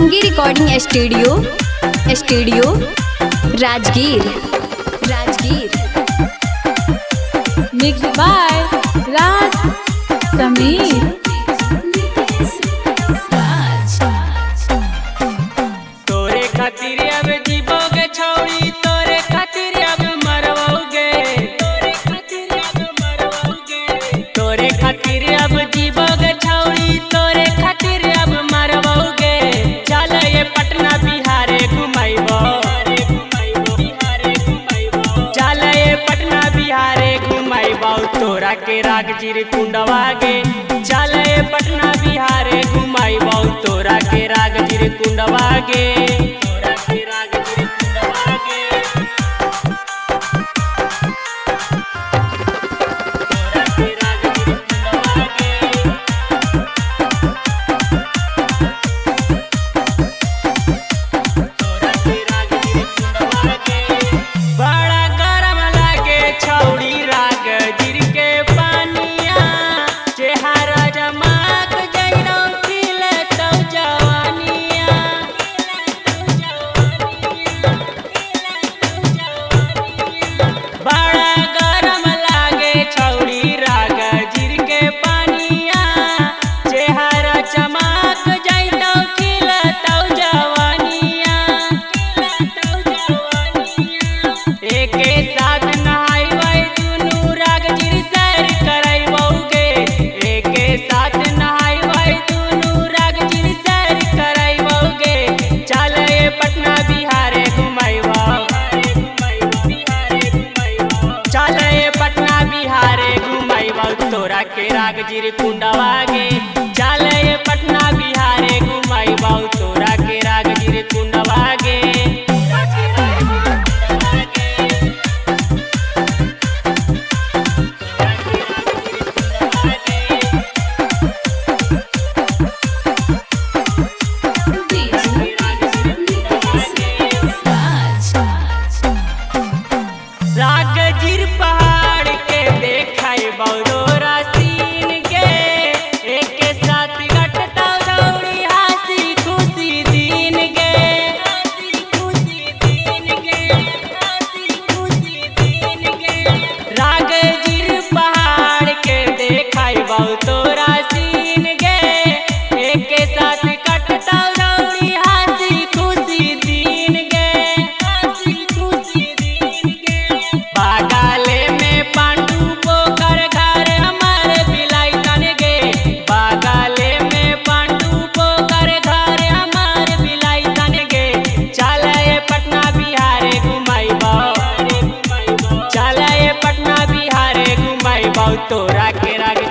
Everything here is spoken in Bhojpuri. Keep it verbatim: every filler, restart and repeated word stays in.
Shivangi recording studio studio Rajgir Rajgir. Mix by Raj Samir. तोरे खातिर अब जीवोगे छौड़ी, तोरे खातिर अब मरवाओगे, तोरे खातिर अब मरवाओगे, तोरे खातिर अब जीवोगे छौड़ी, तोरे खातिर अब मरवाओगे। चल ये पटना बिहारे घुमाइबो, चल ये पटना बिहारे घुमाइबो, तोरा के रागजीर कुंडवा गे। चल ये पटना बिहारे घुमाइबो, तोरा के रागजीर कुंडवा गे, तोरा के रागजीर कुंडवा गे, तोरा के रागजीर कुंडवा गे। तोरा के रागजीर कुंडवा गे। बड़ा गरम लागे छौड़ी रागजीर के पानिया, चेहरा जमाक जइनो खिले तौ जवानिया, बड़ा गरम लागे छौड़ी रागजीर के पानिया, चेहरा चमक जइनो खिले तौ जवानिया, एके साथ नहाइबै दुनू रागजीर सैर करैबौगे, एके साथ नहाइबै दुनू रागजीर सैर करैबौगे। चल ये पटना बिहारे घुमाइबौ, चल ये पटना बिहारे घुमाइबौ, तोरा के रागजीर कुंडवा गे। चल ये पटना बिहारे घुमाइबौ, तोरा के रागजीर कुंडवा गे, तोरा के रागजीर कुंडवा गे, तोरा के रागजीर कुंडवा गे। रागजीर पहाड़ के देखैबौ रोरा सीन गे, एके साथ कटतौ दौड़ी हंसी खुशी दिन गे, हंसी खुशी दिन गे, हंसी खुशी दिन गे। रागजीर पहाड़ के देखैबौ तोरा सीन गे, एके साथ कटतौ दौड़ी हंसी खुशी दिन गे, हंसी खुशी दिन गे। बागाले में पांडू पोखर घर हमारे बिलाइतन गे, बागाले में पांडू पोखर घर हमारे बिलाइतन गे। चल ये पटना बिहारे घुमाइबौ, चल ये पटना बिहारे घुमाइबौ, तोरा के राग